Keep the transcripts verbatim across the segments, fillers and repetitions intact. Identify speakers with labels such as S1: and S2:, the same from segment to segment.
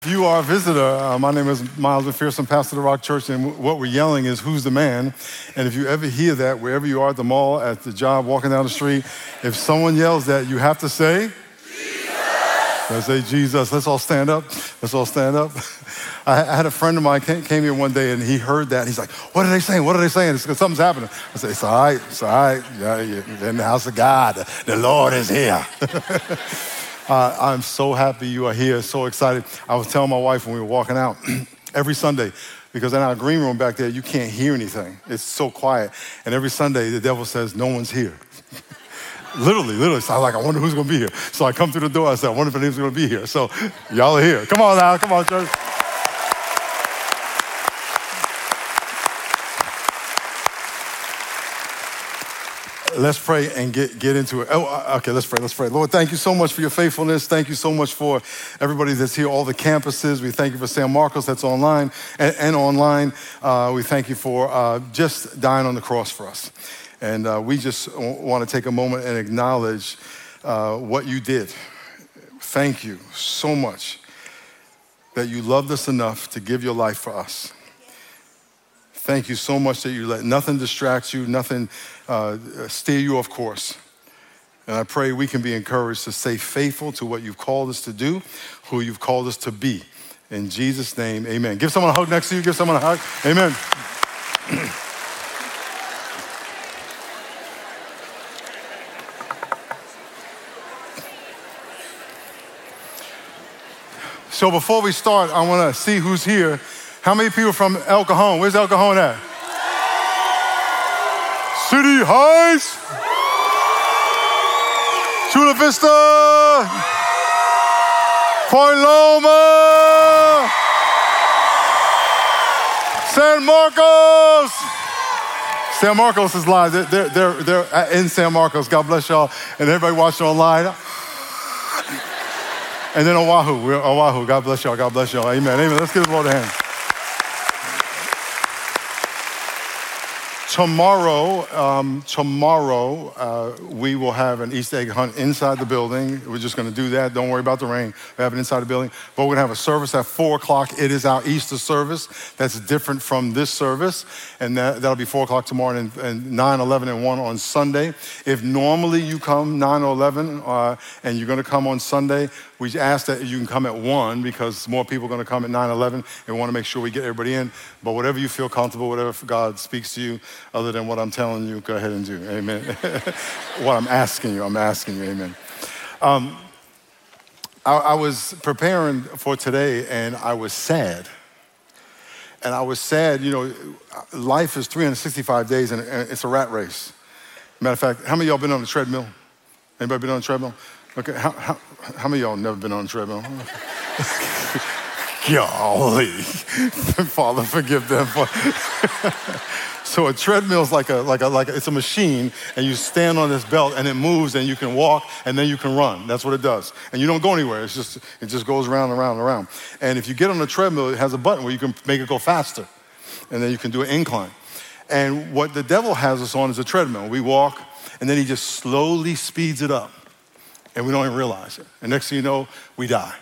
S1: If you are a visitor, uh, my name is Miles McPherson, pastor of the Rock Church, and what we're yelling is, who's the man? And if you ever hear that, wherever you are at the mall, at the job, walking down the street, if someone yells that, you have to say, Jesus! Let's say Jesus. Let's all stand up. Let's all stand up. I, I had a friend of mine came, came here one day, and he heard that. He's like, what are they saying? What are they saying? It's, something's happening. I said, it's all right. It's all right. Yeah, you're in the house of God. The Lord is here. Uh, I'm so happy you are here, so excited. I was telling my wife when we were walking out every Sunday, because in our green room back there, you can't hear anything. It's so quiet. And every Sunday, the devil says, no one's here. literally, literally. So I'm like, I wonder who's going to be here. So I come through the door. I said, I wonder if anyone's going to be here. So y'all are here. Come on now. Come on, church. Let's pray and get, get into it. Oh, okay, let's pray, let's pray. Lord, thank you so much for your faithfulness. Thank you so much for everybody that's here, all the campuses. We thank you for San Marcos that's online and, and online. Uh, we thank you for uh, just dying on the cross for us. And uh, we just want to take a moment and acknowledge uh, what you did. Thank you so much that you loved us enough to give your life for us. Thank you so much that you let nothing distract you, nothing uh, steer you off course. And I pray we can be encouraged to stay faithful to what you've called us to do, who you've called us to be. In Jesus' name, amen. Give someone a hug next to you. Give someone a hug. Amen. So before we start, I want to see who's here. How many people from El Cajon? Where's El Cajon at? City Heights, Chula Vista, Point Loma, San Marcos. San Marcos is live. They're, they're, they're in San Marcos. God bless y'all. And everybody watching online. And then Oahu. We're Oahu. God bless y'all. God bless y'all. Amen. Amen. Let's give the Lord a hand. Tomorrow, um, tomorrow uh, we will have an Easter egg hunt inside the building. We're just going to do that. Don't worry about the rain. We have it inside the building. But we're going to have a service at four o'clock. It is our Easter service. That's different from this service. And that, that'll be four o'clock tomorrow and, and nine, eleven, and one on Sunday. If normally you come nine or eleven uh, and you're going to come on Sunday, we ask that you can come at one because more people are going to come at nine, eleven, and we want to make sure we get everybody in. But whatever you feel comfortable, whatever God speaks to you, other than what I'm telling you, go ahead and do. Amen. What I'm asking you, I'm asking you. Amen. Um, I, I was preparing for today, and I was sad. And I was sad, you know, life is three hundred sixty-five days, and it's a rat race. Matter of fact, how many of y'all been on the treadmill? Anybody been on the treadmill? Okay, how, how, how many of y'all never been on a treadmill? Golly, Father, forgive them. For so a treadmill is like a like a like a, it's a machine, and you stand on this belt, and it moves, and you can walk, and then you can run. That's what it does, and you don't go anywhere. It's just it just goes around and around and around. And if you get on the treadmill, it has a button where you can make it go faster, and then you can do an incline. And what the devil has us on is a treadmill. We walk, and then he just slowly speeds it up. And we don't even realize it. And next thing you know, we die.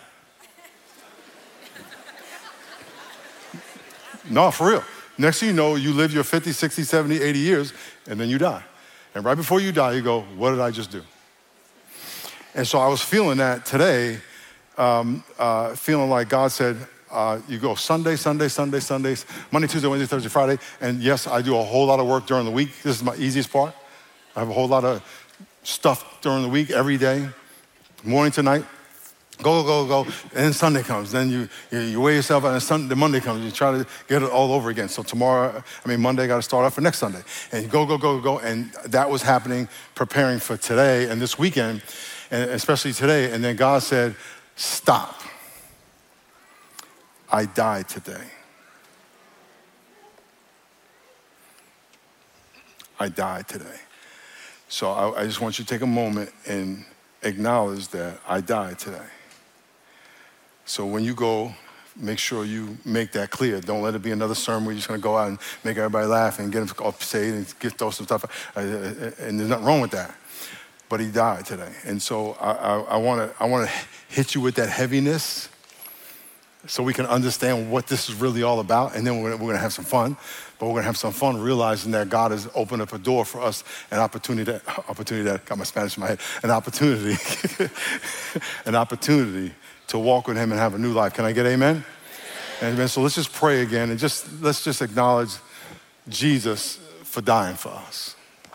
S1: No, for real. Next thing you know, you live your fifty, sixty, seventy, eighty years, and then you die. And right before you die, you go, what did I just do? And so I was feeling that today, um, uh, feeling like God said, uh, you go Sunday, Sunday, Sunday, Sundays, Monday, Tuesday, Wednesday, Thursday, Friday. And yes, I do a whole lot of work during the week. This is my easiest part. I have a whole lot of stuff during the week, every day. Morning to night, go, go, go, and then Sunday comes. Then you you, you weigh yourself out, and Sunday, Monday comes. You try to get it all over again. So tomorrow, I mean, Monday, got to start off for next Sunday. And you go, go, go, go. And that was happening, preparing for today and this weekend, and especially today. And then God said, stop. I died today. I died today. So I, I just want you to take a moment and acknowledge that I died today. So when you go, make sure you make that clear. Don't let it be another sermon where you're just going to go out and make everybody laugh and get them upset and get throw some stuff. And there's nothing wrong with that. but he died today. And so I, I, I want to I want to hit you with that heaviness so we can understand what this is really all about. And then we're gonna, we're gonna have some fun, but we're gonna have some fun realizing that God has opened up a door for us, an opportunity, that, opportunity that, got my Spanish in my head, an opportunity, an opportunity to walk with him and have a new life. Can I get amen? Amen. So let's just pray again and just let's just acknowledge Jesus for dying for us.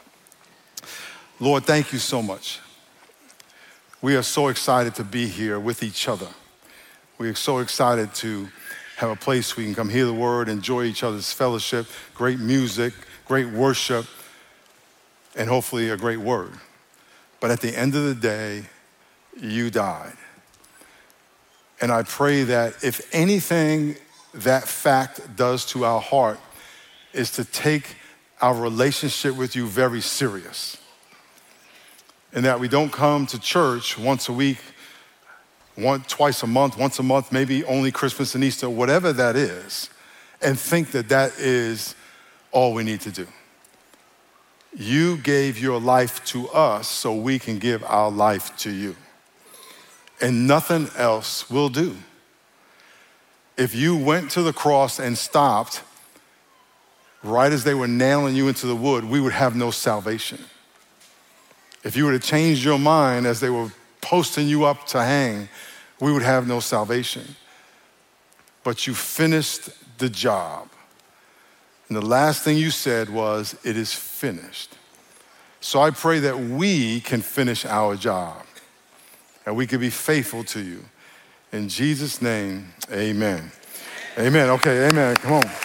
S1: Lord, thank you so much. We are so excited to be here with each other. We are so excited to have a place we can come hear the word, enjoy each other's fellowship, great music, great worship, and hopefully a great word. But at the end of the day, you died. And I pray that if anything that fact does to our heart is to take our relationship with you very serious. And that we don't come to church once a week, once, twice a month, once a month, maybe only Christmas and Easter, whatever that is, and think that that is all we need to do. You gave your life to us so we can give our life to you. And nothing else will do. If you went to the cross and stopped right as they were nailing you into the wood, we would have no salvation. If you were to change your mind as they were posting you up to hang, we would have no salvation. But you finished the job. And the last thing you said was, it is finished. So I pray that we can finish our job and we can be faithful to you. In Jesus' name, amen. Amen. Okay, amen. Come on.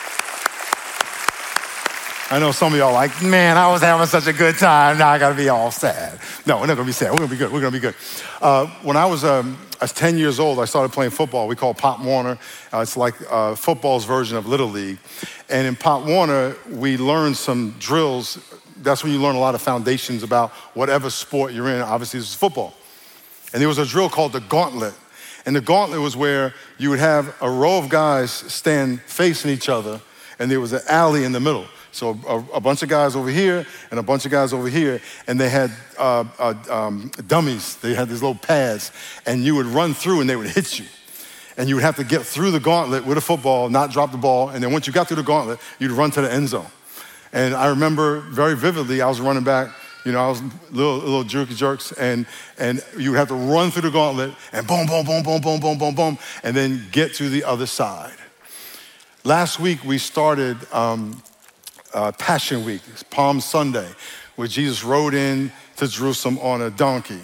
S1: I know some of y'all are like, man, I was having such a good time. Now I got to be all sad. No, we're not going to be sad. We're going to be good. We're going to be good. Uh, when I was, um, I was ten years old, I started playing football. We call it Pop Warner. Uh, it's like uh, football's version of Little League. And in Pop Warner, we learned some drills. That's when you learn a lot of foundations about whatever sport you're in. Obviously, this is football. And there was a drill called the gauntlet. And the gauntlet was where you would have a row of guys stand facing each other, and there was an alley in the middle. So a, a bunch of guys over here and a bunch of guys over here, and they had uh, uh, um, dummies. They had these little pads, and you would run through and they would hit you. And you would have to get through the gauntlet with a football, not drop the ball, and then once you got through the gauntlet, you'd run to the end zone. And I remember very vividly, I was running back, you know, I was little, little jerky jerks, and and you would have to run through the gauntlet and boom, boom, boom, boom, boom, boom, boom, boom, and then get to the other side. Last week we started um, uh, Passion Week, it's Palm Sunday, where Jesus rode in to Jerusalem on a donkey.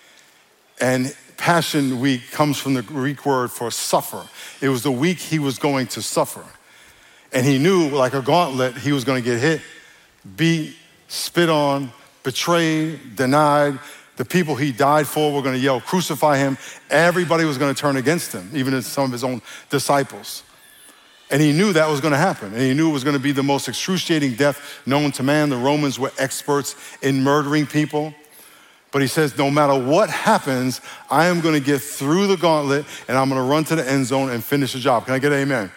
S1: And Passion Week comes from the Greek word for suffer. It was the week he was going to suffer. And he knew, like a gauntlet, he was going to get hit, beat, spit on, betrayed, denied. The people he died for were going to yell, crucify him. Everybody was going to turn against him, even some of his own disciples. And he knew that was going to happen. And he knew it was going to be the most excruciating death known to man. The Romans were experts in murdering people. But he says, no matter what happens, I am going to get through the gauntlet and I'm going to run to the end zone and finish the job. Can I get an amen? Amen.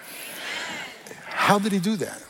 S1: How did he do that?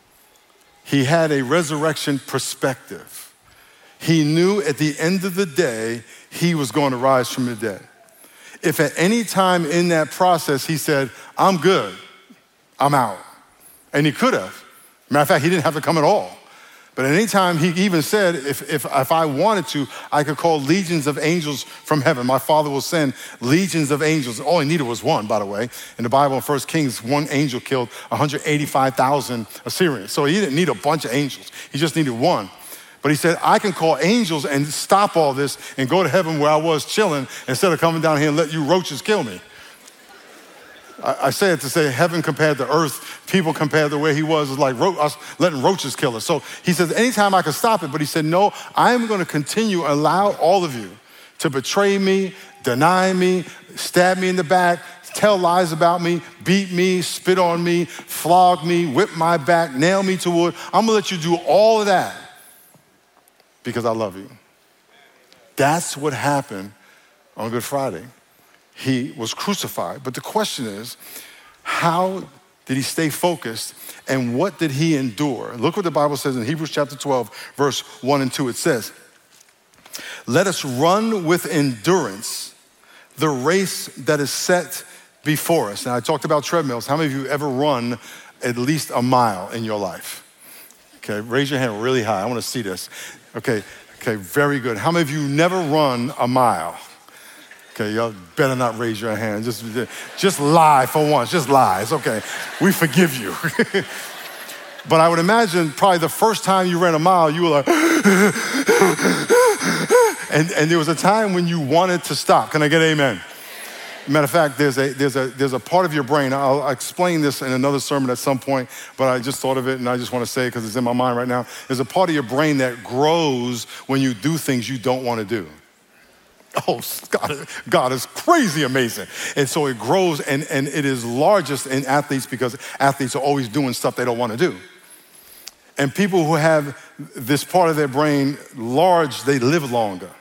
S1: He had a resurrection perspective. He knew at the end of the day, he was going to rise from the dead. If at any time in that process, he said, I'm good, I'm out. And he could have. Matter of fact, he didn't have to come at all. But at any time, he even said, if, if, if I wanted to, I could call legions of angels from heaven. My Father will send legions of angels. All he needed was one, by the way. In the Bible, in First Kings, one angel killed one hundred eighty-five thousand Assyrians. So he didn't need a bunch of angels. He just needed one. But he said, I can call angels and stop all this and go to heaven where I was chilling instead of coming down here and let you roaches kill me. I, I say it to say heaven compared to earth, people compared to where he was, is like ro- us letting roaches kill us. So he says, anytime I can stop it, but he said, no, I am going to continue to allow all of you to betray me, deny me, stab me in the back, tell lies about me, beat me, spit on me, flog me, whip my back, nail me to wood. I'm going to let you do all of that because I love you. That's what happened on Good Friday. He was crucified. But the question is, how did he stay focused and what did he endure? Look what the Bible says in Hebrews chapter twelve, verse one and two. It says, let us run with endurance the race that is set before us. Now, I talked about treadmills. How many of you ever run at least a mile in your life? Okay, raise your hand really high. I want to see this. Okay, okay, very good. How many of you never run a mile? Okay, y'all better not raise your hand. Just, just lie for once. Just lie. It's okay. We forgive you. But I would imagine probably the first time you ran a mile, you were like, and, and there was a time when you wanted to stop. Can I get amen? Matter of fact, there's a, there's, a, there's a part of your brain, I'll explain this in another sermon at some point, but I just thought of it and I just want to say it because it's in my mind right now. There's a part of your brain that grows when you do things you don't want to do. Oh, God, God is crazy amazing. And so it grows and, and it is largest in athletes because athletes are always doing stuff they don't want to do. And people who have this part of their brain large, they live longer.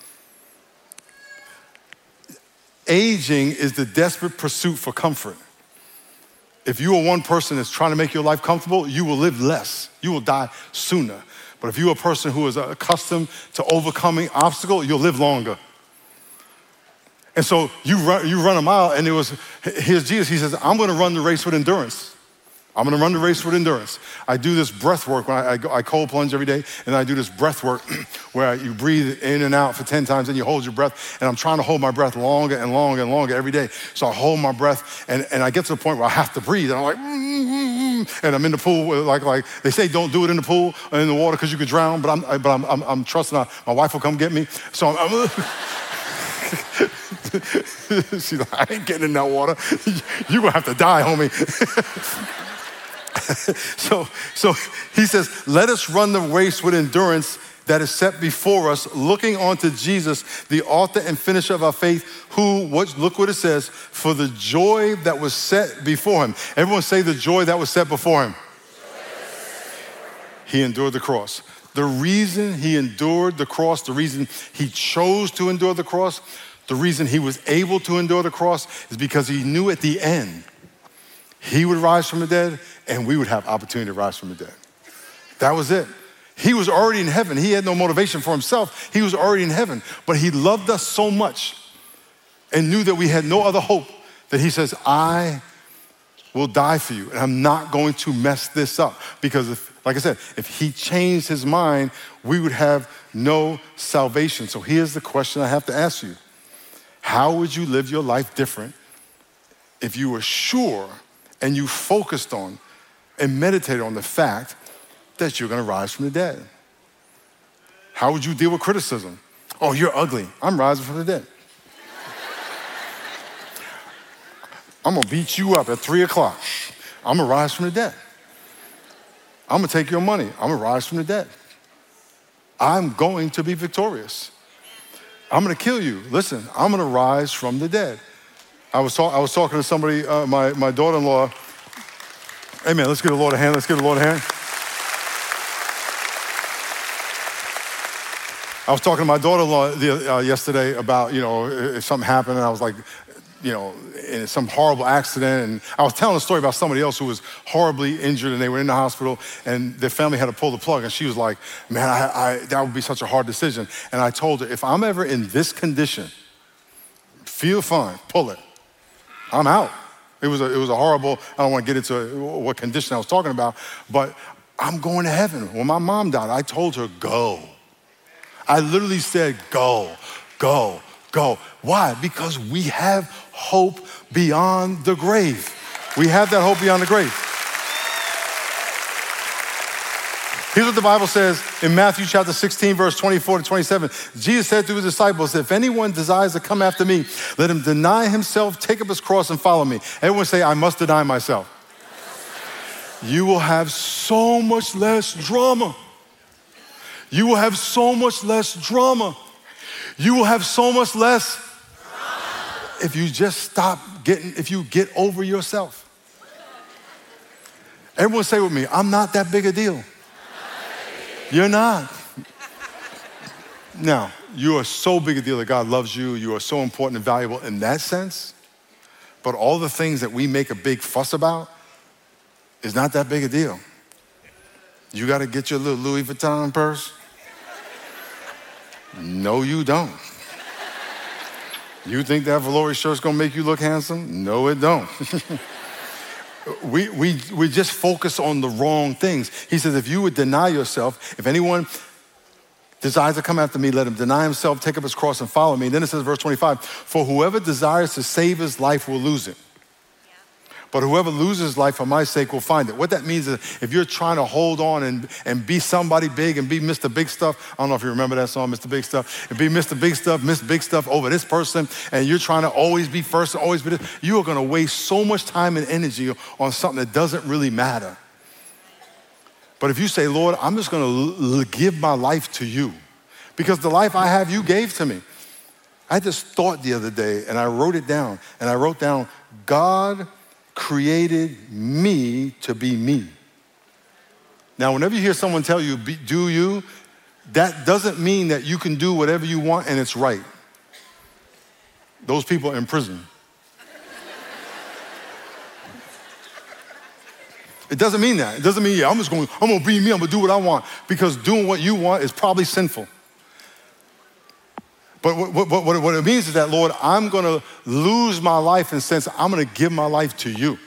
S1: Aging is the desperate pursuit for comfort. If you are one person that's trying to make your life comfortable, you will live less. You will die sooner. But if you're a person who is accustomed to overcoming obstacles, you'll live longer. And so you run, you run a mile, and it was, here's Jesus. He says, I'm going to run the race with endurance. I'm going to run the race with endurance. I do this breath work when I, I, go, I cold plunge every day, and I do this breath work where you breathe in and out for ten times, and you hold your breath, and I'm trying to hold my breath longer and longer and longer every day. So I hold my breath, and, and I get to the point where I have to breathe, and I'm like, mm-hmm, and I'm in the pool, like like they say, don't do it in the pool or in the water because you could drown, but I'm but I'm I'm, I'm trusting I, my wife will come get me. So I'm, I'm she's like, I ain't getting in that water. You're gonna have to die, homie. so, so he says, let us run the race with endurance that is set before us, looking onto Jesus, the author and finisher of our faith, who, what, look what it says, for the joy that was set before him. Everyone say the joy that was set before him. He endured the cross. The reason he endured the cross, the reason he chose to endure the cross, the reason he was able to endure the cross is because he knew at the end he would rise from the dead and we would have opportunity to rise from the dead. That was it. He was already in heaven. He had no motivation for himself. He was already in heaven, but he loved us so much and knew that we had no other hope that he says, I will die for you and I'm not going to mess this up. Because if, like I said, if he changed his mind, we would have no salvation. So here's the question I have to ask you. How would you live your life different if you were sure and you focused on and meditated on the fact that you're gonna rise from the dead? How would you deal with criticism? Oh, you're ugly. I'm rising from the dead. I'm gonna beat you up at three o'clock. I'm gonna rise from the dead. I'm gonna take your money. I'm gonna rise from the dead. I'm going to be victorious. I'm gonna kill you. Listen, I'm gonna rise from the dead. I was, talk, I was talking to somebody, uh, my, my daughter-in-law. Hey man, let's give the Lord a hand. Let's give the Lord a hand. I was talking to my daughter-in-law the, uh, yesterday about, you know, if something happened, and I was like, you know, in some horrible accident. And I was telling a story about somebody else who was horribly injured and they were in the hospital and their family had to pull the plug. And she was like, man, I, I, that would be such a hard decision. And I told her, if I'm ever in this condition, feel fine, pull it. I'm out. It was a, it was a horrible, I don't want to get into what condition I was talking about, but I'm going to heaven. When my mom died, I told her, go. I literally said, go, go, go. Why? Because we have hope beyond the grave. We have that hope beyond the grave. Here's what the Bible says in Matthew chapter sixteen, verse twenty-four to twenty-seven. Jesus said to his disciples, if anyone desires to come after me, let him deny himself, take up his cross and follow me. Everyone say, I must deny myself. You will have so much less drama. You will have so much less drama. You will have so much less if you just stop getting, if you get over yourself. Everyone say with me, I'm not that big a deal. You're not. Now, you are so big a deal that God loves you. You are so important and valuable in that sense. But all the things that we make a big fuss about is not that big a deal. You got to get your little Louis Vuitton purse? No, you don't. You think that velour shirt's gonna make you look handsome? No, it don't. we, we, we just focus on the wrong things. He says, if you would deny yourself, if anyone desires to come after me, let him deny himself, take up his cross and follow me. And then it says, verse twenty-five, for whoever desires to save his life will lose it. But whoever loses his life for my sake will find it. What that means is if you're trying to hold on and, and be somebody big and be Mister Big Stuff, I don't know if you remember that song, Mister Big Stuff, and be Mister Big Stuff, Miss Big Stuff over this person, and you're trying to always be first and always be this, you are gonna waste so much time and energy on something that doesn't really matter. But if you say, Lord, I'm just gonna l- give my life to you, because the life I have, you gave to me. I had this thought the other day, and I wrote it down, and I wrote down, God created me to be me. Now, whenever you hear someone tell you, be, do you, that doesn't mean that you can do whatever you want and it's right. Those people are in prison. It doesn't mean that. It doesn't mean, yeah, I'm just going, I'm gonna be me, I'm gonna do what I want, because doing what you want is probably sinful. But what, what, what, what it means is that, Lord, I'm gonna lose my life in the sense I'm gonna give my life to you.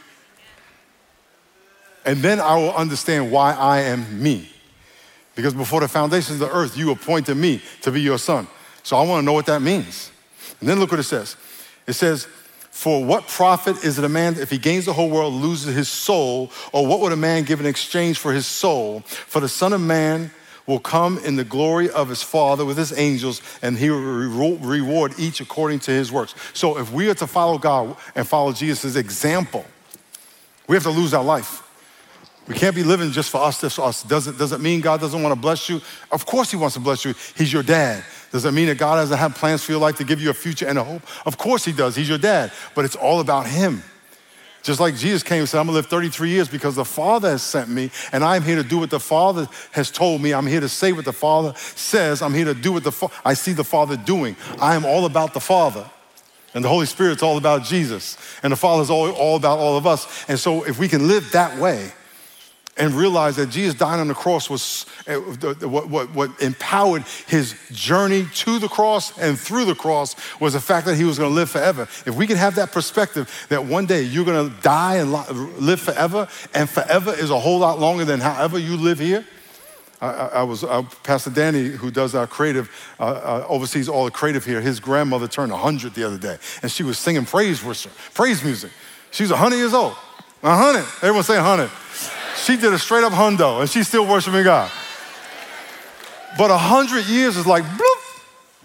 S1: And then I will understand why I am me. Because before the foundations of the earth, you appointed me to be your son. So I wanna know what that means. And then look what it says. It says, for what profit is it a man if he gains the whole world, loses his soul? Or what would a man give in exchange for his soul? For the Son of Man will come in the glory of his Father with his angels, and he will reward each according to his works. So if we are to follow God and follow Jesus' example, we have to lose our life. We can't be living just for us, just for us. Does it, does it mean God doesn't want to bless you? Of course he wants to bless you. He's your dad. Does it mean that God doesn't have plans for your life to give you a future and a hope? Of course he does. He's your dad. But it's all about him. Just like Jesus came and said, I'm gonna live thirty-three years because the Father has sent me, and I'm here to do what the Father has told me. I'm here to say what the Father says. I'm here to do what the Fa- I see the Father doing. I am all about the Father. And the Holy Spirit's all about Jesus. And the Father's all, all about all of us. And so if we can live that way and realize that Jesus dying on the cross was uh, what, what, what empowered his journey to the cross and through the cross was the fact that he was gonna live forever. If we can have that perspective that one day you're gonna die and live forever, and forever is a whole lot longer than however you live here. I, I, I was, uh, Pastor Danny, who does our creative, uh, uh, oversees all the creative here, his grandmother turned one hundred the other day, and she was singing praise worship, praise music. She was one hundred years old, one hundred, everyone say one hundred. She did a straight up hundo, and she's still worshiping God. But a hundred years is like bloop.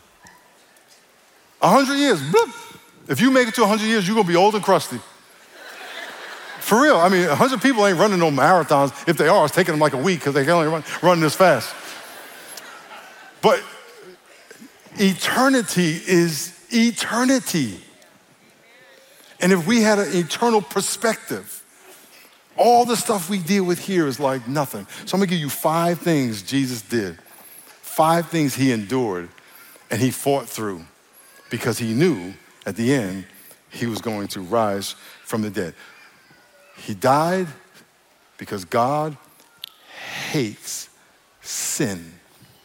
S1: A hundred years, bloop. If you make it to a hundred years, you're gonna be old and crusty. For real, I mean, a hundred people ain't running no marathons. If they are, it's taking them like a week because they can only run, run this fast. But eternity is eternity. And if we had an eternal perspective, all the stuff we deal with here is like nothing. So I'm gonna give you five things Jesus did. Five things he endured and he fought through because he knew at the end he was going to rise from the dead. He died because God hates sin.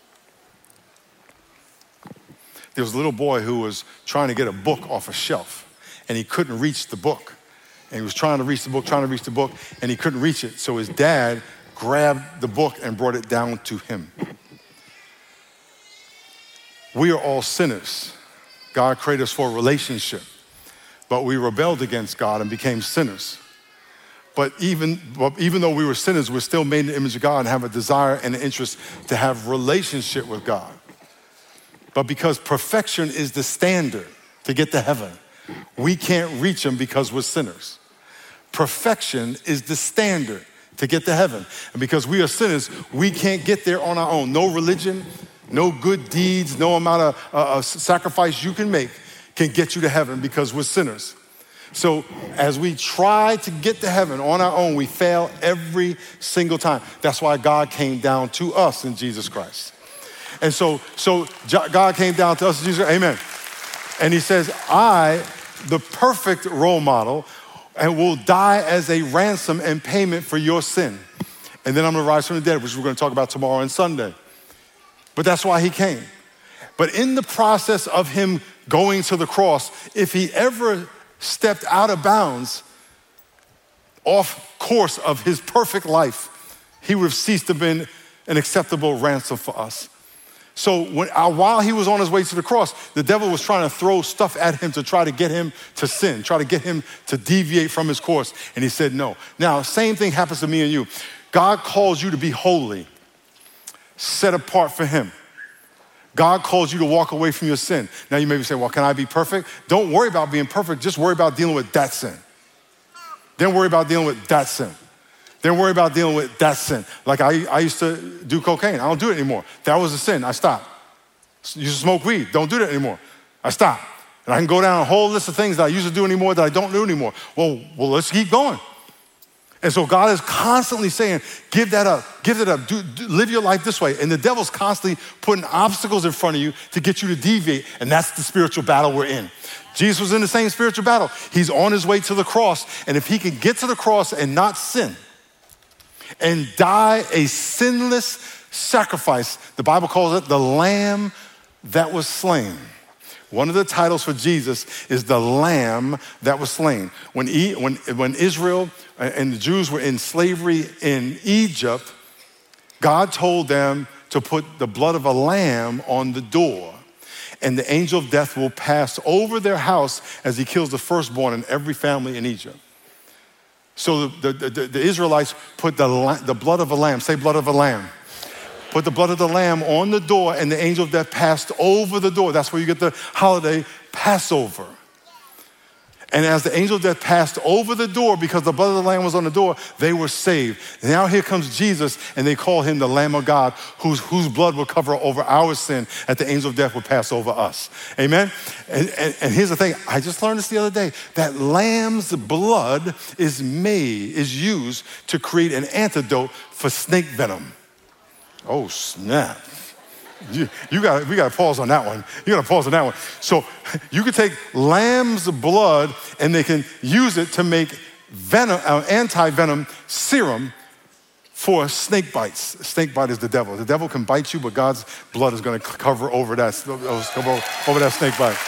S1: There was a little boy who was trying to get a book off a shelf and he couldn't reach the book. And he was trying to reach the book, trying to reach the book, and he couldn't reach it. So his dad grabbed the book and brought it down to him. We are all sinners. God created us for a relationship, but we rebelled against God and became sinners. But even, well, even though we were sinners, we're still made in the image of God and have a desire and an interest to have relationship with God. But because perfection is the standard to get to heaven, we can't reach him because we're sinners. Perfection is the standard to get to heaven. And because we are sinners, we can't get there on our own. No religion, no good deeds, no amount of uh, sacrifice you can make can get you to heaven because we're sinners. So as we try to get to heaven on our own, we fail every single time. That's why God came down to us in Jesus Christ. And so, so God came down to us in Jesus Christ, amen. And he says, I, the perfect role model, and will die as a ransom and payment for your sin. And then I'm gonna rise from the dead, which we're gonna talk about tomorrow and Sunday. But that's why he came. But in the process of him going to the cross, if he ever stepped out of bounds, off course of his perfect life, he would have ceased to have been an acceptable ransom for us. So when, uh, while he was on his way to the cross, the devil was trying to throw stuff at him to try to get him to sin, try to get him to deviate from his course. And he said no. Now, same thing happens to me and you. God calls you to be holy, set apart for him. God calls you to walk away from your sin. Now you may be saying, well, can I be perfect? Don't worry about being perfect. Just worry about dealing with that sin. Then worry about dealing with that sin. Then worry about dealing with that sin. Like I, I used to do cocaine. I don't do it anymore. That was a sin. I stopped. You used to smoke weed. Don't do that anymore. I stopped. And I can go down a whole list of things that I used to do anymore that I don't do anymore. Well, well, let's keep going. And so God is constantly saying, give that up, give it up, do, do, live your life this way. And the devil's constantly putting obstacles in front of you to get you to deviate. And that's the spiritual battle we're in. Jesus was in the same spiritual battle. He's on his way to the cross. And if he can get to the cross and not sin, and die a sinless sacrifice. The Bible calls it the Lamb that was slain. One of the titles for Jesus is the Lamb that was slain. When, he, when, when Israel and the Jews were in slavery in Egypt, God told them to put the blood of a lamb on the door, and the angel of death will pass over their house as he kills the firstborn in every family in Egypt. So the, the, the, the Israelites put the, the blood of a lamb, say blood of a lamb, put the blood of the lamb on the door, and the angel of death passed over the door. That's where you get the holiday Passover. And as the angel of death passed over the door, because the blood of the lamb was on the door, they were saved. Now here comes Jesus, and they call him the Lamb of God, whose, whose blood will cover over our sin, that the angel of death will pass over us. Amen? And, and, and here's the thing. I just learned this the other day. That lamb's blood is made, is used to create an antidote for snake venom. Oh, snap. You, you got, we got to pause on that one. You got to pause on that one. So you could take lamb's blood and they can use it to make venom, uh, anti-venom serum for snake bites. Snake bite is the devil. The devil can bite you, but God's blood is going to cover over that, cover over that snake bite.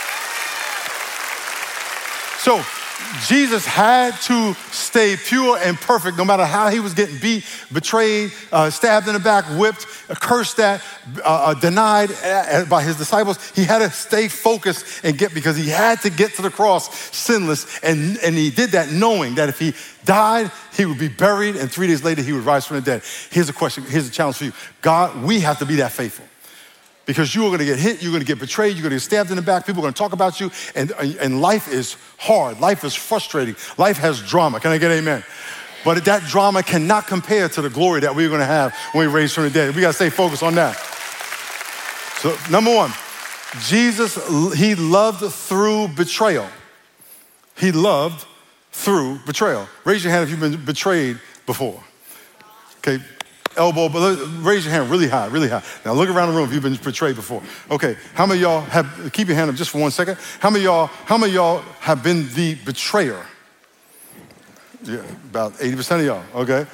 S1: So Jesus had to stay pure and perfect no matter how he was getting beat, betrayed, uh, stabbed in the back, whipped, uh, cursed at, uh, uh, denied uh, by his disciples. He had to stay focused and get, because he had to get to the cross sinless. And, and he did that knowing that if he died, he would be buried, and three days later he would rise from the dead. Here's a question, here's a challenge for you. God, we have to be that faithful. Because you are gonna get hit, you're gonna get betrayed, you're gonna get stabbed in the back, people are gonna talk about you, and, and life is hard, life is frustrating, life has drama. Can I get amen? But that drama cannot compare to the glory that we're gonna have when we raise from the dead. We gotta stay focused on that. So number one, Jesus, he loved through betrayal. He loved through betrayal. Raise your hand if you've been betrayed before. Okay. Elbow, but raise your hand really high, really high. Now look around the room if you've been betrayed before. Okay, how many of y'all have, keep your hand up just for one second. How many of y'all, how many of y'all have been the betrayer? Yeah, about eighty percent of y'all, okay.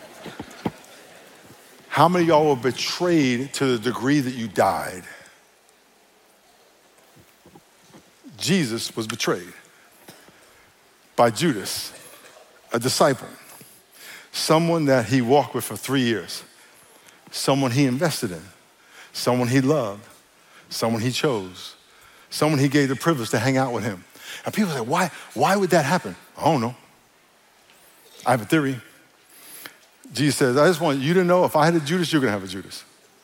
S1: How many of y'all were betrayed to the degree that you died? Jesus was betrayed by Judas, a disciple. Someone that he walked with for three years, someone he invested in, someone he loved, someone he chose, someone he gave the privilege to hang out with him. And people say, why, why would that happen? I don't know. I have a theory. Jesus says, I just want you to know if I had a Judas, you're gonna have a Judas.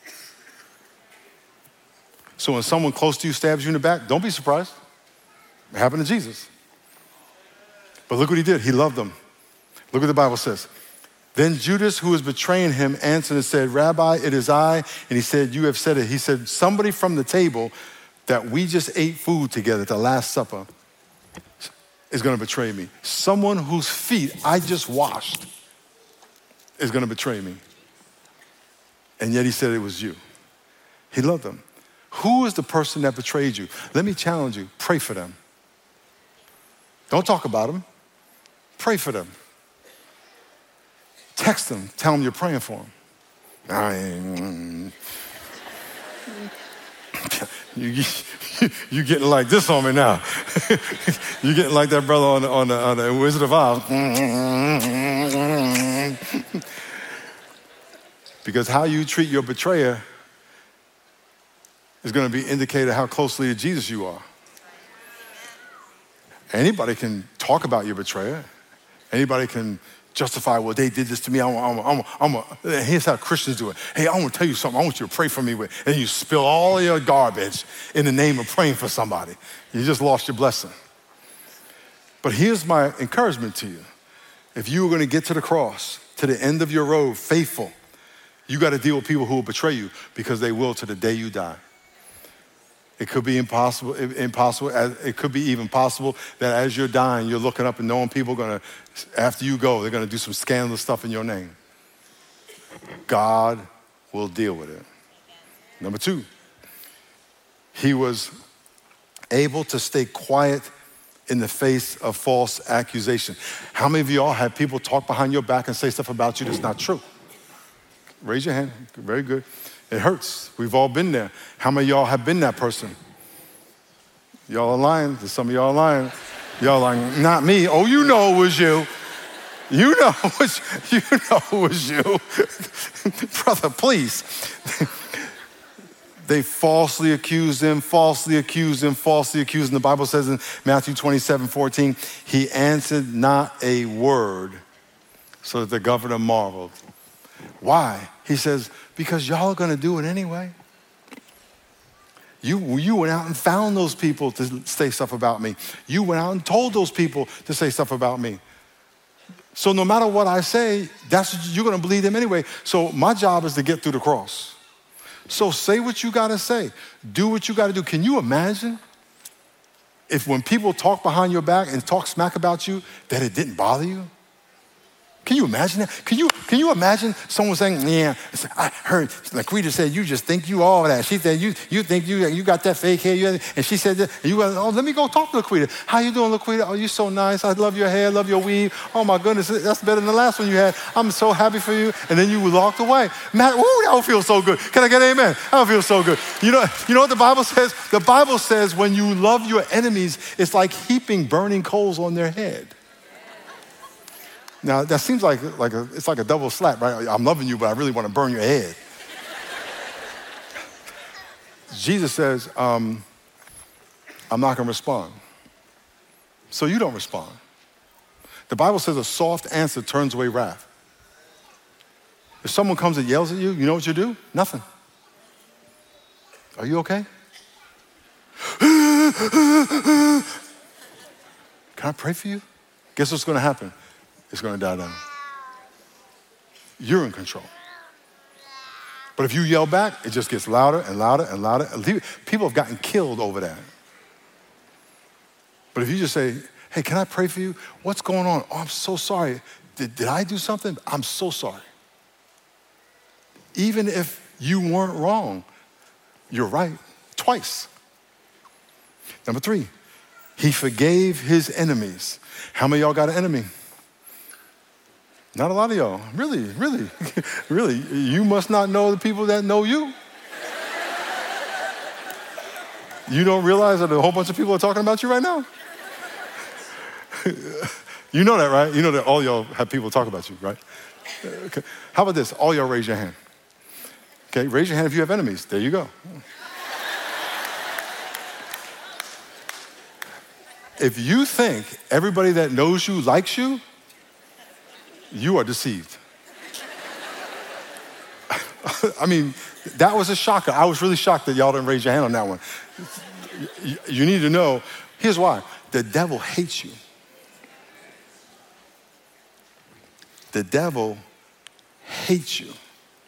S1: So when someone close to you stabs you in the back, don't be surprised. It happened to Jesus. But look what he did, he loved them. Look what the Bible says. Then Judas, who was betraying him, answered and said, Rabbi, it is I. And he said, you have said it. He said, somebody from the table that we just ate food together at the Last Supper is gonna betray me. Someone whose feet I just washed is gonna betray me. And yet he said it was you. He loved them. Who is the person that betrayed you? Let me challenge you, pray for them. Don't talk about them, pray for them. Text them, tell them you're praying for them. You, you getting like this on me now. You getting like that brother on the, on the, on the Wizard of Oz. Because how you treat your betrayer is going to be indicated how closely to Jesus you are. Anybody can talk about your betrayer. Anybody can justify, well, they did this to me. I'm, I'm, I'm, I'm a, here's how Christians do it. Hey, I want to tell you something. I want you to pray for me with. And you spill all your garbage in the name of praying for somebody. You just lost your blessing. But here's my encouragement to you. If you were going to get to the cross, to the end of your road, faithful, you got to deal with people who will betray you, because they will to the day you die. It could be impossible, impossible. It could be even possible that as you're dying, you're looking up and knowing people are gonna, after you go, they're gonna do some scandalous stuff in your name. God will deal with it. Number two, he was able to stay quiet in the face of false accusation. How many of y'all have people talk behind your back and say stuff about you that's not true? Raise your hand. Very good. It hurts. We've all been there. How many of y'all have been that person? Y'all are lying. Some of y'all are lying. Y'all are like, not me. Oh, you know it was you. You know it was, you know it was you. Brother, please. They falsely accused him, falsely accused him, falsely accused him. The Bible says in Matthew twenty-seven fourteen, he answered not a word, so that the governor marveled. Why? He says, because y'all are gonna do it anyway. You, you went out and found those people to say stuff about me. You went out and told those people to say stuff about me. So no matter what I say, that's you're gonna believe them anyway. So my job is to get through the cross. So say what you gotta say. Do what you gotta do. Can you imagine if when people talk behind your back and talk smack about you, that it didn't bother you? Can you imagine that? Can you, can you imagine someone saying, yeah, I heard Laquita said, you just think you all that. She said, you, you think you, you got that fake hair. You, and she said, that, and you go, oh, let me go talk to Laquita. How you doing, Laquita? Oh, you're so nice. I love your hair, love your weave. Oh my goodness, that's better than the last one you had. I'm so happy for you. And then you walked away. Matt, ooh, that don't feel so good. Can I get an amen? That don't feel so good. You know, you know what the Bible says? The Bible says when you love your enemies, it's like heaping burning coals on their head. Now, that seems like, like a, it's like a double slap, right? I'm loving you, but I really want to burn your head. Jesus says, um, I'm not going to respond. So you don't respond. The Bible says a soft answer turns away wrath. If someone comes and yells at you, you know what you do? Nothing. Are you okay? Can I pray for you? Guess what's going to happen? It's going to die down. You're in control. But if you yell back, it just gets louder and louder and louder. People have gotten killed over that. But if you just say, hey, can I pray for you? What's going on? Oh, I'm so sorry. Did, did I do something? I'm so sorry. Even if you weren't wrong, you're right twice. Number three, he forgave his enemies. How many of y'all got an enemy? Not a lot of y'all. Really, really, really. You must not know the people that know you. You don't realize that a whole bunch of people are talking about you right now? You know that, right? You know that all y'all have people talk about you, right? Okay. How about this? All y'all raise your hand. Okay, raise your hand if you have enemies. There you go. If you think everybody that knows you likes you, you are deceived. I mean, that was a shocker. I was really shocked that y'all didn't raise your hand on that one. You need to know, here's why. The devil hates you. The devil hates you.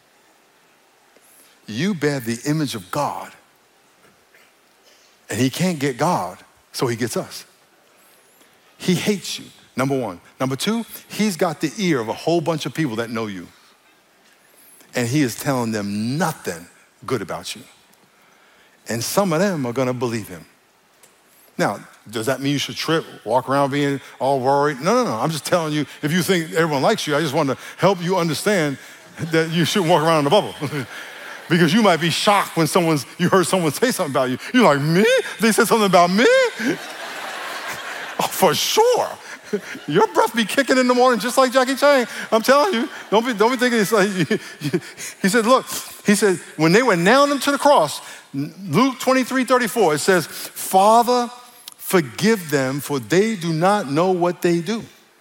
S1: You bear the image of God. And he can't get God, so he gets us. He hates you. Number one. Number two, he's got the ear of a whole bunch of people that know you. And he is telling them nothing good about you. And some of them are gonna believe him. Now, does that mean you should trip, walk around being all worried? No, no, no. I'm just telling you, if you think everyone likes you, I just want to help you understand that you shouldn't walk around in a bubble. Because you might be shocked when someone's, you heard someone say something about you. You're like, me? They said something about me? Oh, for sure. Your breath be kicking in the morning just like Jackie Chan. I'm telling you, don't be, don't be thinking it's like, he said, look, he said, when they were nailing him to the cross, Luke twenty-three thirty-four, it says, Father, forgive them, for they do not know what they do.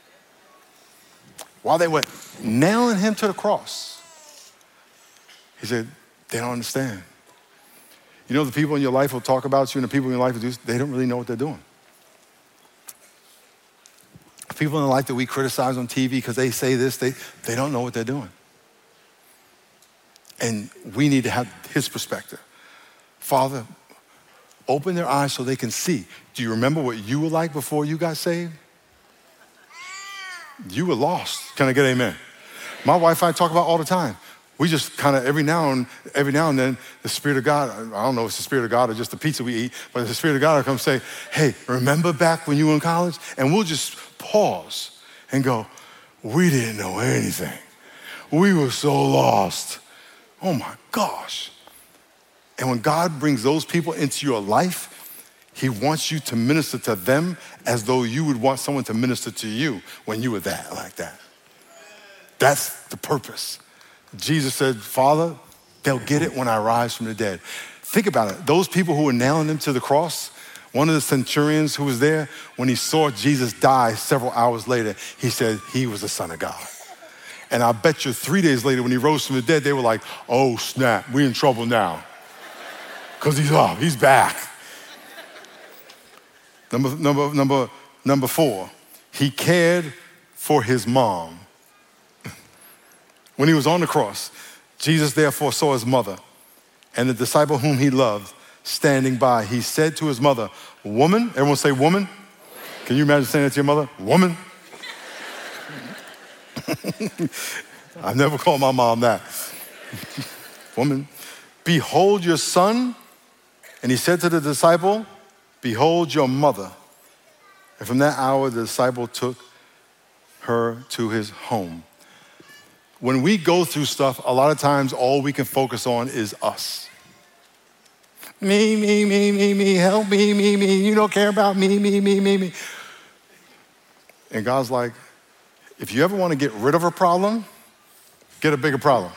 S1: While they were nailing him to the cross, he said, they don't understand. You know, the people in your life will talk about you, and the people in your life will do, they don't really know what they're doing. People in the life that we criticize on T V because they say this, they, they don't know what they're doing. And we need to have his perspective. Father, open their eyes so they can see. Do you remember what you were like before you got saved? You were lost. Can I get amen? My wife and I talk about all the time. We just kind of every now and every now and then, the Spirit of God, I don't know if it's the Spirit of God or just the pizza we eat, but the Spirit of God will come say, hey, remember back when you were in college? And we'll just pause and go, we didn't know anything. We were so lost. Oh my gosh. And when God brings those people into your life, he wants you to minister to them as though you would want someone to minister to you when you were that, like that. That's the purpose. Jesus said, Father, they'll get it when I rise from the dead. Think about it. Those people who were nailing him to the cross, one of the centurions who was there, when he saw Jesus die several hours later, he said he was the Son of God. And I bet you three days later when he rose from the dead, they were like, oh snap, we're in trouble now. Because he's up, he's back. Number, number, number, number four, he cared for his mom. When he was on the cross, Jesus therefore saw his mother and the disciple whom he loved standing by. He said to his mother, woman, everyone say woman. Can you imagine saying that to your mother? Woman. I've never called my mom that. Woman, behold your son. And he said to the disciple, behold your mother. And from that hour, the disciple took her to his home. When we go through stuff, a lot of times all we can focus on is us. Me, me, me, me, me, help me, me, me. You don't care about me, me, me, me, me. And God's like, if you ever want to get rid of a problem, get a bigger problem.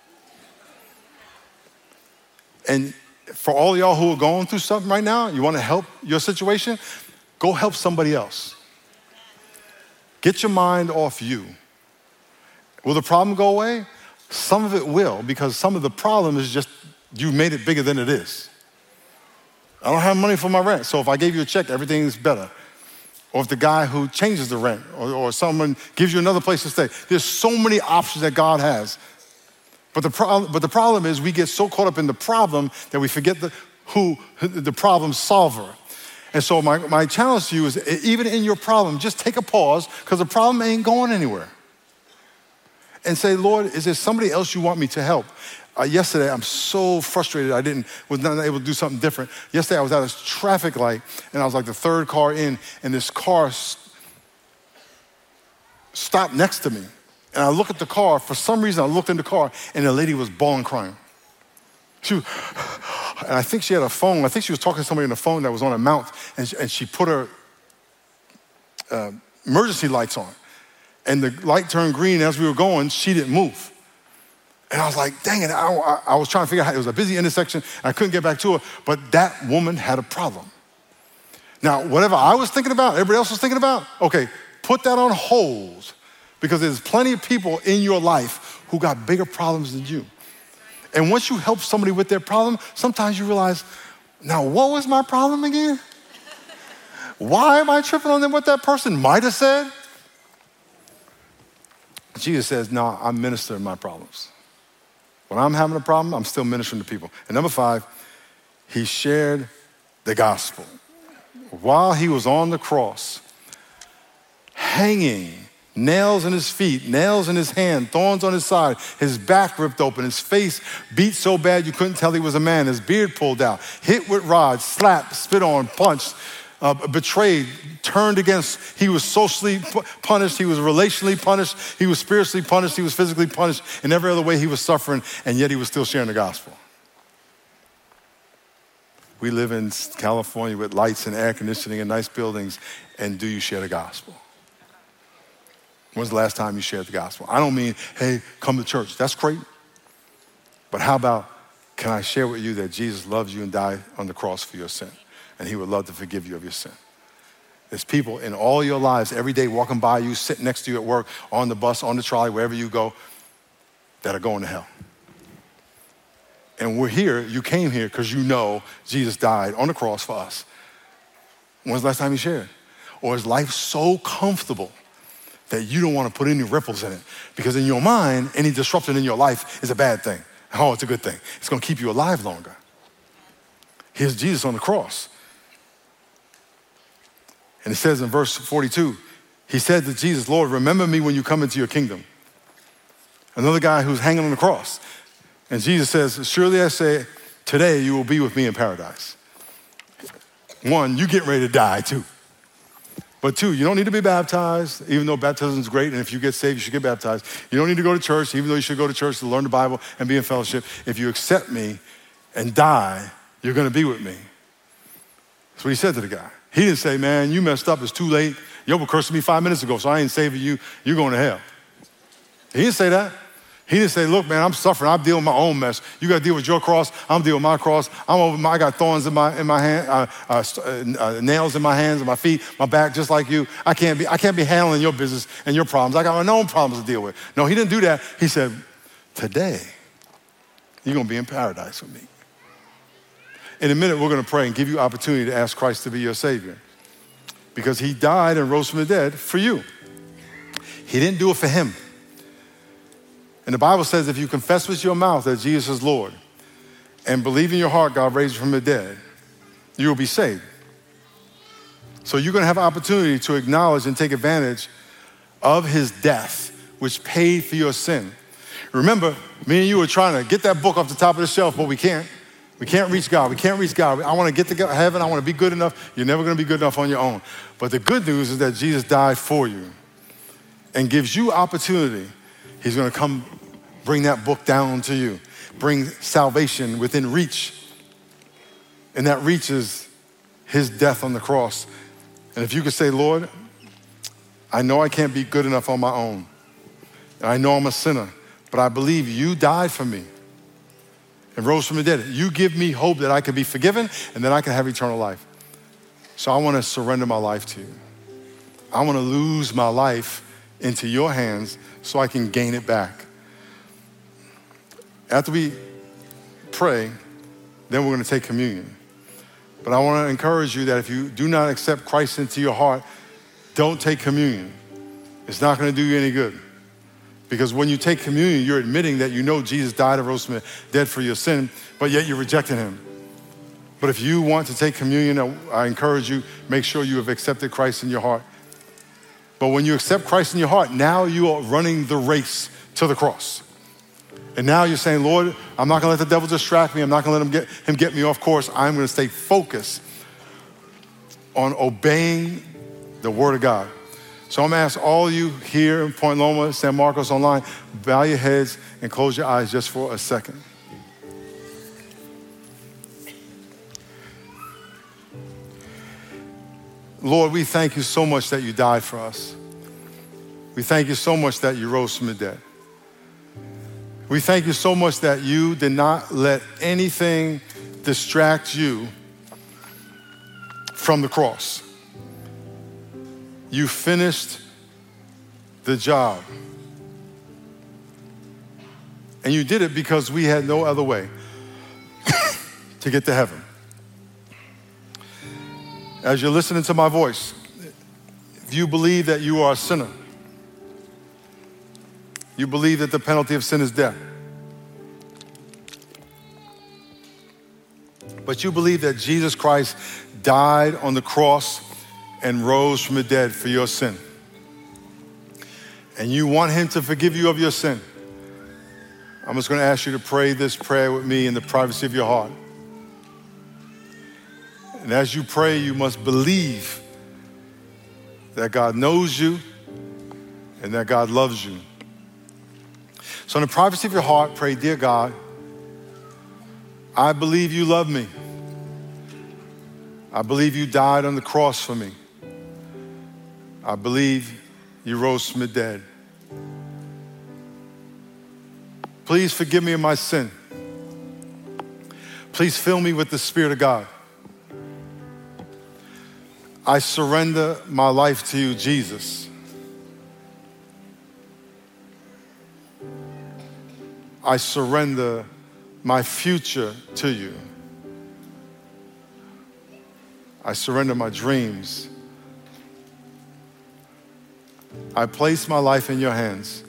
S1: And for all y'all who are going through something right now, you want to help your situation, go help somebody else. Get your mind off you. Will the problem go away? Some of it will, because some of the problem is just you made it bigger than it is. I don't have money for my rent, so if I gave you a check, everything's better. Or if the guy who changes the rent, or, or someone gives you another place to stay. There's so many options that God has. But the, pro- but the problem is we get so caught up in the problem that we forget the, who the problem solver. And so my, my challenge to you is, even in your problem, just take a pause, because the problem ain't going anywhere. And say, Lord, is there somebody else you want me to help? Uh, yesterday, I'm so frustrated I didn't, was not able to do something different. Yesterday, I was at a traffic light, and I was like the third car in, and this car st- stopped next to me. And I look at the car, for some reason, I looked in the car, and the lady was bawling, crying. She was, and I think she had a phone. I think she was talking to somebody on the phone that was on her mouth, and she, and she put her uh, emergency lights on. And the light turned green as we were going, she didn't move. And I was like, dang it, I, I, I was trying to figure out how, it was a busy intersection, and I couldn't get back to her, but that woman had a problem. Now, whatever I was thinking about, everybody else was thinking about, okay, put that on hold, because there's plenty of people in your life who got bigger problems than you. And once you help somebody with their problem, sometimes you realize, now what was my problem again? Why am I tripping on them what that person might have said? Jesus says, no, I'm ministering my problems. When I'm having a problem, I'm still ministering to people. And number five, he shared the gospel. While he was on the cross, hanging, nails in his feet, nails in his hand, thorns on his side, his back ripped open, his face beat so bad you couldn't tell he was a man, his beard pulled out, hit with rods, slapped, spit on, punched, Uh, betrayed, turned against. He was socially pu- punished. He was relationally punished. He was spiritually punished. He was physically punished. In every other way he was suffering, and yet he was still sharing the gospel. We live in California with lights and air conditioning and nice buildings. And do you share the gospel? When's the last time you shared the gospel? I don't mean, hey, come to church. That's great. But how about, can I share with you that Jesus loves you and died on the cross for your sin? And he would love to forgive you of your sin. There's people in all your lives, every day walking by you, sitting next to you at work, on the bus, on the trolley, wherever you go, that are going to hell. And we're here, you came here because you know Jesus died on the cross for us. When's the last time you shared? Or is life so comfortable that you don't want to put any ripples in it? Because in your mind, any disruption in your life is a bad thing. Oh, it's a good thing. It's going to keep you alive longer. Here's Jesus on the cross. And it says in verse forty-two, he said to Jesus, Lord, remember me when you come into your kingdom. Another guy who's hanging on the cross. And Jesus says, surely I say, today you will be with me in paradise. One, you getting ready to die too. But two, you don't need to be baptized, even though baptism is great, and if you get saved, you should get baptized. You don't need to go to church, even though you should go to church to learn the Bible and be in fellowship. If you accept me and die, you're gonna be with me. That's what he said to the guy. He didn't say, man, you messed up, it's too late. You were cursing me five minutes ago, so I ain't saving you, you're going to hell. He didn't say that. He didn't say, look, man, I'm suffering. I'm dealing with my own mess. You got to deal with your cross. I'm dealing with my cross. I'm over my, I got thorns in my in my hand, uh, uh, uh, nails in my hands and my feet, my back, just like you. I can't be I can't be handling your business and your problems. I got my own problems to deal with. No, he didn't do that. He said, today, you're going to be in paradise with me. In a minute, we're going to pray and give you opportunity to ask Christ to be your Savior, because he died and rose from the dead for you. He didn't do it for him. And the Bible says if you confess with your mouth that Jesus is Lord and believe in your heart God raised him from the dead, you will be saved. So you're going to have an opportunity to acknowledge and take advantage of his death, which paid for your sin. Remember, me and you were trying to get that book off the top of the shelf, but we can't. We can't reach God. We can't reach God. I want to get to heaven. I want to be good enough. You're never going to be good enough on your own. But the good news is that Jesus died for you and gives you opportunity. He's going to come bring that book down to you, bring salvation within reach. And that reach is his death on the cross. And if you could say, Lord, I know I can't be good enough on my own. And I know I'm a sinner, but I believe you died for me and rose from the dead. You give me hope that I can be forgiven and that I can have eternal life. So I want to surrender my life to you. I want to lose my life into your hands so I can gain it back. After we pray, then we're going to take communion. But I want to encourage you that if you do not accept Christ into your heart, don't take communion. It's not going to do you any good. Because when you take communion, you're admitting that you know Jesus died and rose from the dead for your sin, but yet you're rejecting him. But if you want to take communion, I encourage you, make sure you have accepted Christ in your heart. But when you accept Christ in your heart, now you are running the race to the cross. And now you're saying, Lord, I'm not gonna let the devil distract me. I'm not gonna let him get, him get me off course. I'm gonna stay focused on obeying the word of God. So I'm gonna ask all of you here in Point Loma, San Marcos online, bow your heads and close your eyes just for a second. Lord, we thank you so much that you died for us. We thank you so much that you rose from the dead. We thank you so much that you did not let anything distract you from the cross. You finished the job. And you did it because we had no other way to get to heaven. As you're listening to my voice, if you believe that you are a sinner, you believe that the penalty of sin is death, but you believe that Jesus Christ died on the cross and rose from the dead for your sin, and you want him to forgive you of your sin, I'm just gonna ask you to pray this prayer with me in the privacy of your heart. And as you pray, you must believe that God knows you and that God loves you. So in the privacy of your heart, pray, dear God, I believe you love me. I believe you died on the cross for me. I believe you rose from the dead. Please forgive me of my sin. Please fill me with the Spirit of God. I surrender my life to you, Jesus. I surrender my future to you. I surrender my dreams. I place my life in your hands.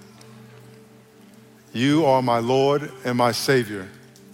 S1: You are my Lord and my Savior.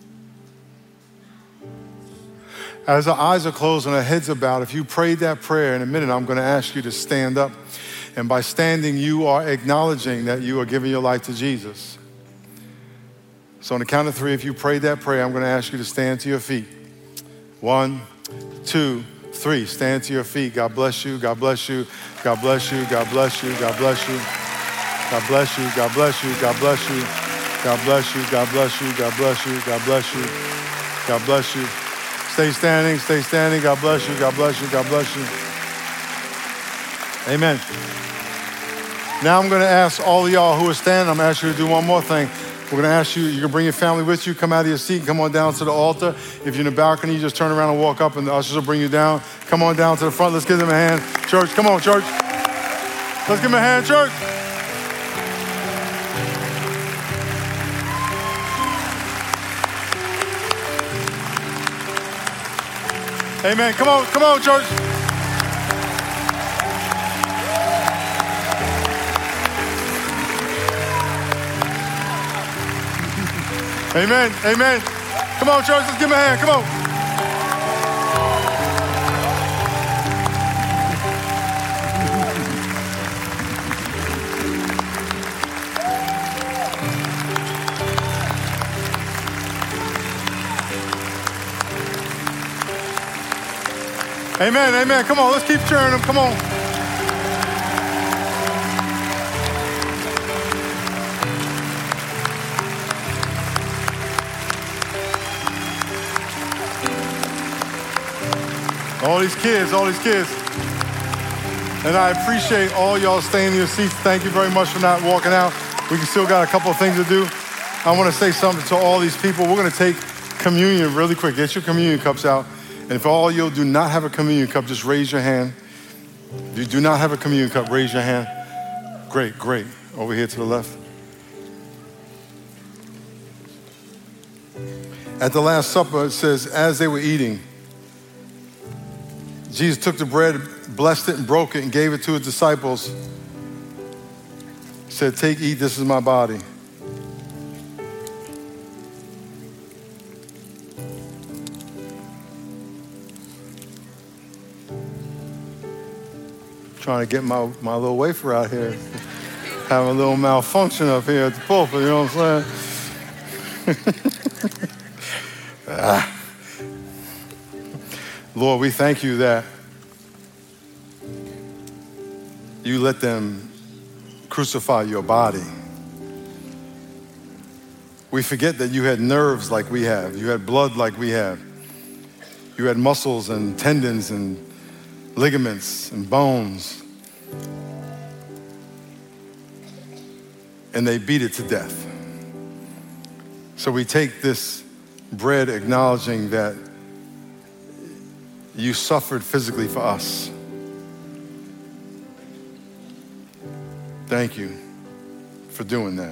S1: As our eyes are closed and our heads are bowed, if you prayed that prayer, in a minute I'm going to ask you to stand up. And by standing, you are acknowledging that you are giving your life to Jesus. So on the count of three, if you prayed that prayer, I'm going to ask you to stand to your feet. One, two, three. Stand to your feet. God bless you. God bless you. God bless you. God bless you. God bless you. God bless you. God bless you. God bless you. God bless you. God bless you. God bless you. God bless you. God bless you. Stay standing. Stay standing. God bless you. God bless you. God bless you. Amen. Now I'm going to ask all of y'all who are standing, I'm going to ask you to do one more thing. We're going to ask you, you can bring your family with you, come out of your seat, come on down to the altar. If you're in the balcony, you just turn around and walk up and the ushers will bring you down. Come on down to the front. Let's give them a hand. Church, come on, church. Let's give them a hand, church. Amen. Come on, come on, church. Amen, amen. Come on, church, let's give him a hand, come on. Amen, amen, come on, let's keep cheering them, come on. All these kids, all these kids. And I appreciate all y'all staying in your seats. Thank you very much for not walking out. We still got a couple of things to do. I want to say something to all these people. We're going to take communion really quick. Get your communion cups out. And if all you do not have a communion cup, just raise your hand. If you do not have a communion cup, raise your hand. Great, great. Over here to the left. At the Last Supper, it says, as they were eating, Jesus took the bread, blessed it, and broke it, and gave it to his disciples. He said, take, eat, this is my body. Trying to get my, my little wafer out here. Have a little malfunction up here at the pulpit, you know what I'm saying? ah. Lord, we thank you that you let them crucify your body. We forget that you had nerves like we have. You had blood like we have. You had muscles and tendons and ligaments and bones. And they beat it to death. So we take this bread acknowledging that you suffered physically for us. Thank you for doing that.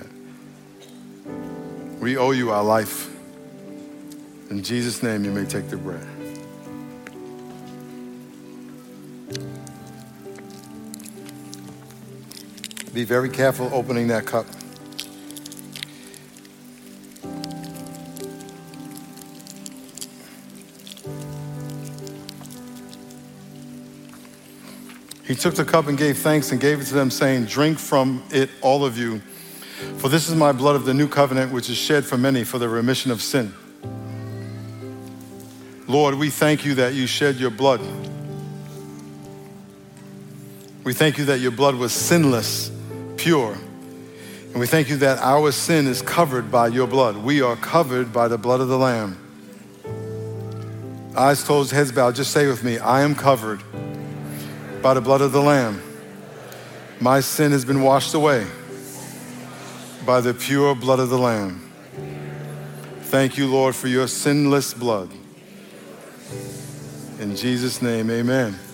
S1: We owe you our life. In Jesus' name, you may take the bread. Be very careful opening that cup. He took the cup and gave thanks and gave it to them, saying, drink from it, all of you, for this is my blood of the new covenant, which is shed for many for the remission of sin. Lord, we thank you that you shed your blood. We thank you that your blood was sinless, pure. And we thank you that our sin is covered by your blood. We are covered by the blood of the Lamb. Eyes closed, heads bowed. Just say with me, I am covered by the blood of the Lamb. My sin has been washed away by the pure blood of the Lamb. Thank you, Lord, for your sinless blood. In Jesus' name, amen.